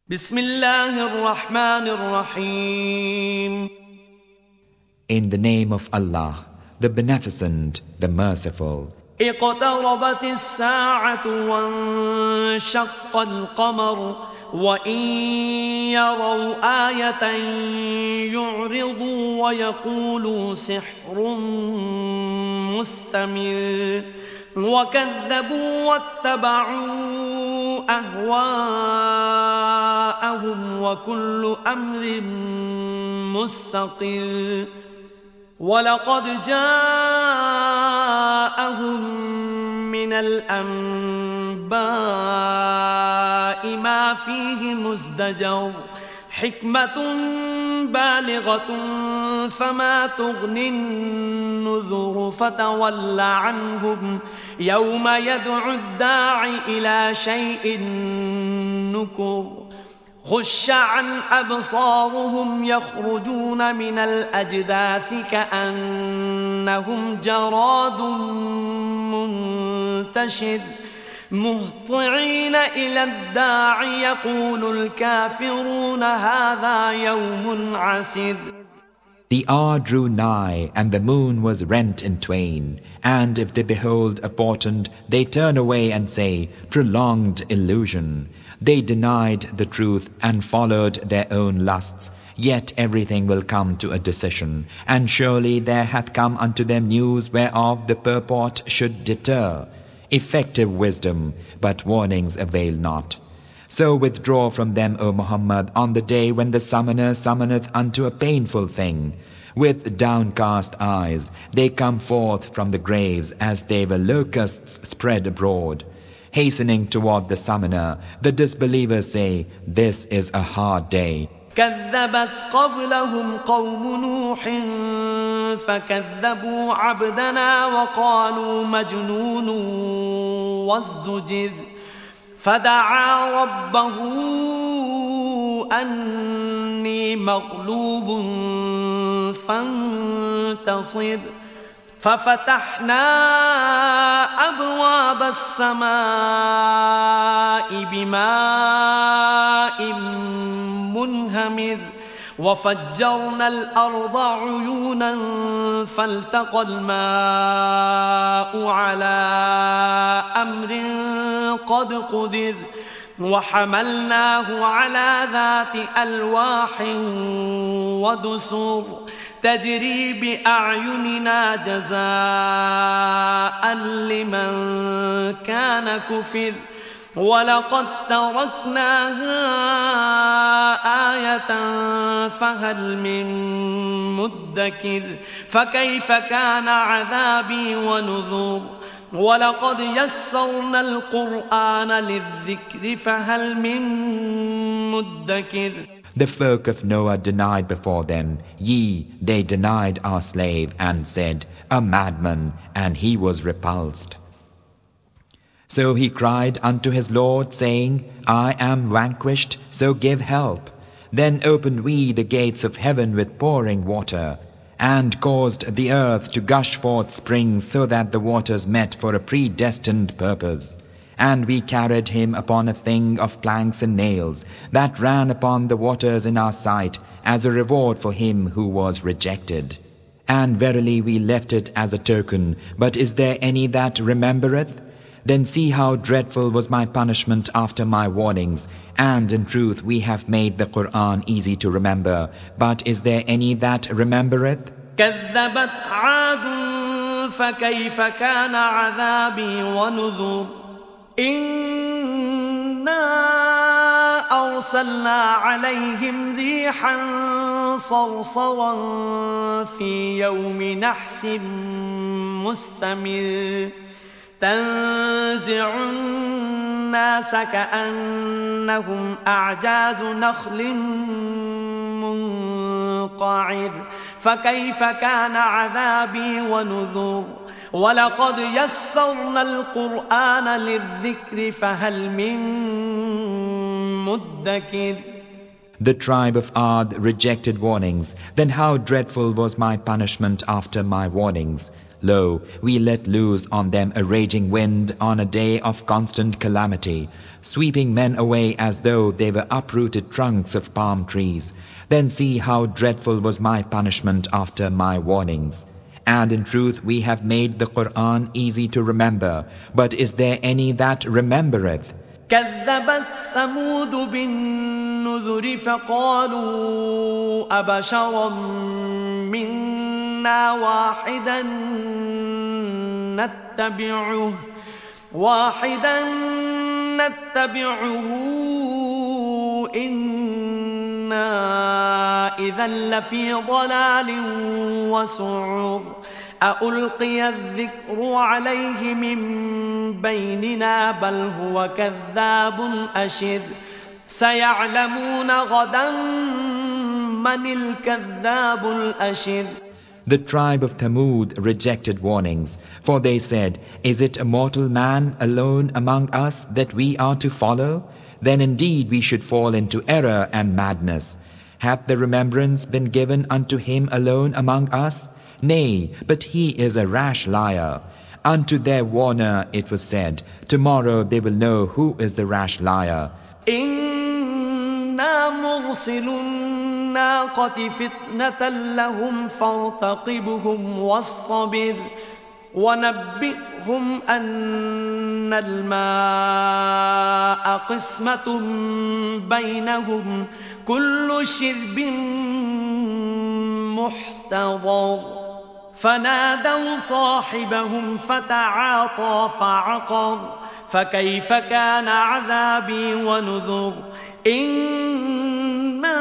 بسم الله الرحمن الرحيم. In the name of Allah, the Beneficent, the Merciful. اقتربت الساعة وانشق القمر وإن يروا آية يعرضوا ويقولوا سحر مستمر وكذبوا واتبعوا أهواءهم وكل أمر مستقر ولقد جاءهم من الأنباء ما فيه مزدجر حكمة بالغة فما تغني النذر فتول عنهم يوم يدعو الداع إلى شيء نكر خش عن أبصارهم يخرجون من الأجداث كأنهم جراد منتشر مهطعين إلى الداع يقول الكافرون هذا يوم عسر. The hour drew nigh, and the moon was rent in twain. And if they behold a portent, they turn away and say, prolonged illusion. They denied the truth and followed their own lusts. Yet everything will come to a decision, and surely there hath come unto them news whereof the purport should deter. Effective wisdom, but warnings avail not. So withdraw from them, O Muhammad, on the day when the summoner summoneth unto a painful thing. With downcast eyes they come forth from the graves as they were locusts spread abroad. Hastening toward the summoner, the disbelievers say, this is a hard day. كذبت قبلهم قوم نوح فكذبوا عبدنا وقالوا مجنون وازدجر فدعا ربه أني مغلوب فانتصر ففتحنا أبواب السماء بماء منهمر وفجرنا الأرض عيونا فالتقى الماء على أمر قد قدر وحملناه على ذات ألواح ودسر تجري بأعيننا جزاء لمن كان كفر ولقد تركناها آية فهل من مدكر فكيف كان عذابي ونذر ولقد يسرنا القرآن للذكر فهل من مدكر. The folk of Noah denied before them, they denied our slave and said, a madman, and he was repulsed. So he cried unto his Lord, saying, I am vanquished, so give help. Then opened we the gates of heaven with pouring water, and caused the earth to gush forth springs so that the waters met for a predestined purpose. And we carried him upon a thing of planks and nails, that ran upon the waters in our sight, as a reward for him who was rejected. And verily we left it as a token, but is there any that remembereth? Then see how dreadful was my punishment after my warnings, and in truth we have made the Qur'an easy to remember, but is there any that remembereth? كذبت عاد فكيف كان عذابي ونذر إنا أرسلنا عليهم ريحا صرصرا في يوم نحس مستمر تنزع الناس كأنهم أعجاز نخل منقعر فكيف كان عذابي ونذر ولقد يسرنا القرآن للذكر فهل من مدكر. The tribe of Ad rejected warnings. Then how dreadful was my punishment after my warnings. Lo, we let loose on them a raging wind on a day of constant calamity, sweeping men away as though they were uprooted trunks of palm trees. Then see how dreadful was my punishment after my warnings. And in truth we have made the Qur'an easy to remember, but is there any that remembereth? كذبت ثمود بالنذر فقالوا أبشرا منا واحدا نتبعه إنا إذا لفي ضلال وسعر أألقي الذكر عليه من بيننا بل هو كذاب أشر سيعلمون غدا من الكذاب الأشر. The tribe of Thamud rejected warnings, for they said, Is it a mortal man alone among us that we are to follow? Then indeed we should fall into error and madness. Hath the remembrance been given unto him alone among us? Nay, but he is a rash liar. Unto their warner it was said, Tomorrow they will know who is the rash liar. إنا مرسل الناقة فتنة لهم فارتقبهم واصطبر ونبئهم أن الماء قسمة بينهم كل شرب محتضر فنادوا صاحبهم فتعاطى فعقر فكيف كان عذابي ونذر. إنا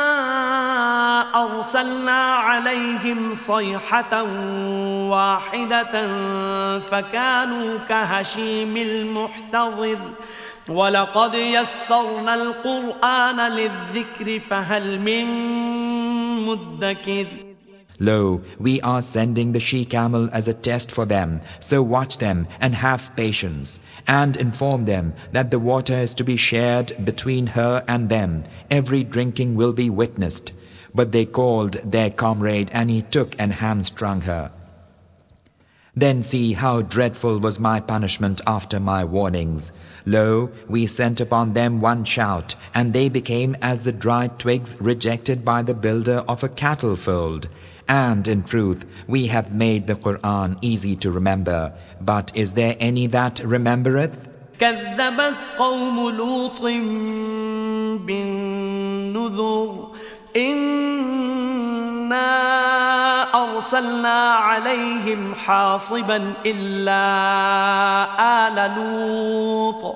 أرسلنا عليهم صيحة واحدة فكانوا كهشيم المحتضر ولقد يسرنا القرآن للذكر فهل من مدكر. Lo, we are sending the she-camel as a test for them, so watch them and have patience, and inform them that the water is to be shared between her and them, every drinking will be witnessed. But they called their comrade, and he took and hamstrung her. Then see how dreadful was my punishment after my warnings. Lo, we sent upon them one shout, and they became as the dried twigs rejected by the builder of a cattle fold. And in truth, we have made the Qur'an easy to remember. But is there any that remembereth? كذبت قوم لوط بالنذر إنا أرسلنا عليهم حاصبا إلا آل لوط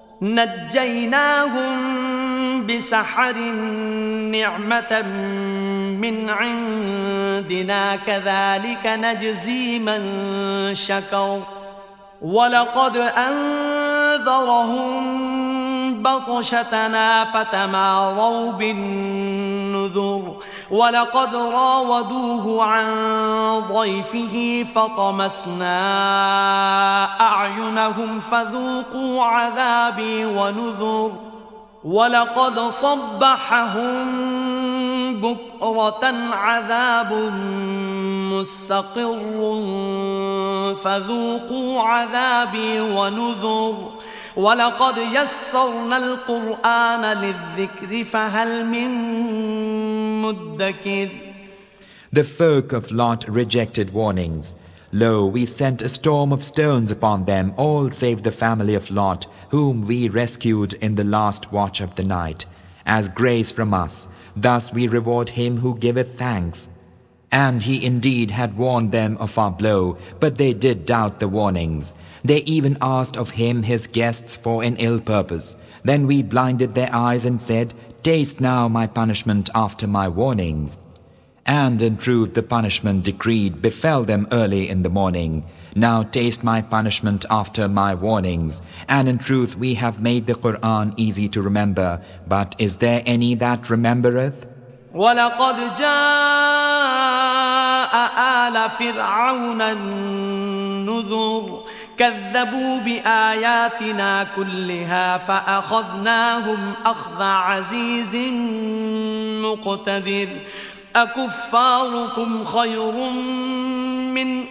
نجيناهم بسحر نعمة من عندنا كذلك نجزي من شكر ولقد أنذرهم بطشتنا فتماروا بالنذر ولقد راودوه عن ضيفه فطمسنا أعينهم فذوقوا عذابي ونذر ولقد صبحهم بكرة عذاب مستقر فذوقوا عذابي ونذر ولقد يسرنا القرآن للذكر فهل من مدكر. The folk of Lot rejected warnings. Lo, we sent a storm of stones upon them, all save the family of Lot, whom we rescued in the last watch of the night, as grace from us. Thus we reward him who giveth thanks. And he indeed had warned them of our blow, but they did doubt the warnings. They even asked of him his guests for an ill purpose. Then we blinded their eyes and said, Taste now my punishment after my warnings. And in truth the punishment decreed befell them early in the morning. Now taste my punishment after my warnings. And in truth we have made the Qur'an easy to remember. But is there any that remembereth? وَلَقَدْ جَاءَ آلَ فِرْعَوْنَ النُّذُرُ كَذَّبُوا بِآيَاتِنَا كُلِّهَا فَأَخَذْنَاهُمْ أَخْذَ عَزِيزٍ مُقْتَدِرٍ أَكُفَّارُكُمْ خَيْرٌ من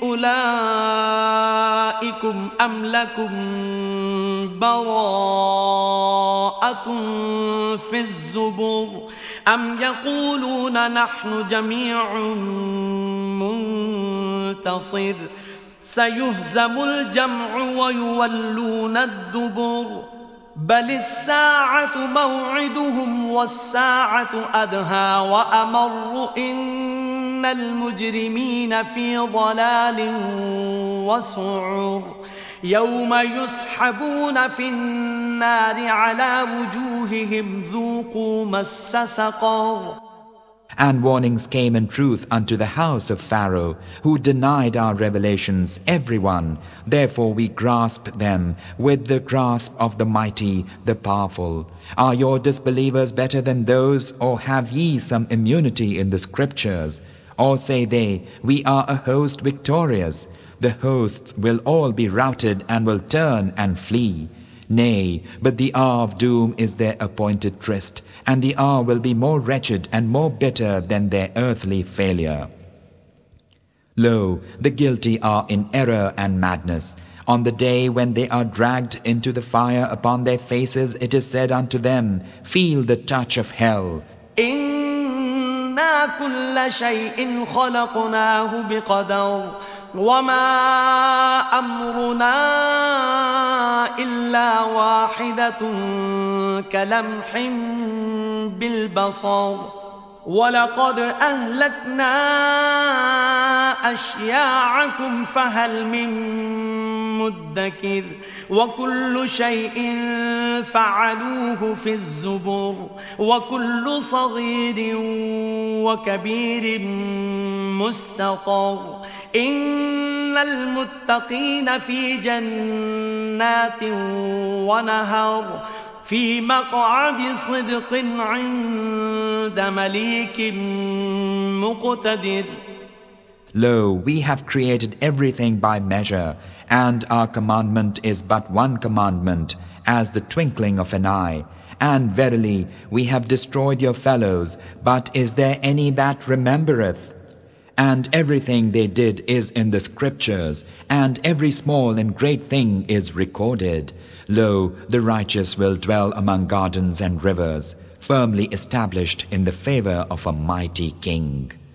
أولئكم أم لكم براءة في الزبر أم يقولون نحن جميع منتصر سيهزم الجمع ويولون الدبر بل الساعة موعدهم والساعة أدهى وأمر إن المجرمين في ضلال وسعر يوم يسحبون في النار على وجوههم ذوقوا مس سقر. And warnings came in truth unto the house of Pharaoh, who denied our revelations, everyone. Therefore we grasped them with the grasp of the mighty, the powerful. Are your disbelievers better than those, or have ye some immunity in the scriptures? Or say they, we are a host victorious. The hosts will all be routed and will turn and flee. Nay, but the hour of doom is their appointed tryst, and the hour will be more wretched and more bitter than their earthly failure. Lo, the guilty are in error and madness. On the day when they are dragged into the fire upon their faces, it is said unto them, feel the touch of hell. إِنَّا كُلَّ شَيْءٍ خَلَقْنَاهُ بِقَدَرٍ وَمَا أَمْرُنَا إِلَّا وَاحِدَةٌ كَلَمْحٍ بِالْبَصَرِ وَلَقَدْ أَهْلَكْنَا أَشْيَاعَكُمْ فَهَلْ مِن مُّدَّكِرٍ وَكُلُّ شَيْءٍ فَعَلُوهُ فِي الزُّبُرِ وَكُلُّ صَغِيرٍ وَكَبِيرٍ مُسْتَطَرٍ إِنَّ الْمُتَّقِينَ فِي جَنَّاتٍ وَنَهَرٍ في مقعد صدق عند مليك مقتدر. Lo, we have created everything by measure, and our commandment is but one commandment, as the twinkling of an eye. And verily, we have destroyed your fellows, but is there any that remembereth? And everything they did is in the scriptures, and every small and great thing is recorded. Lo, the righteous will dwell among gardens and rivers, firmly established in the favor of a mighty king.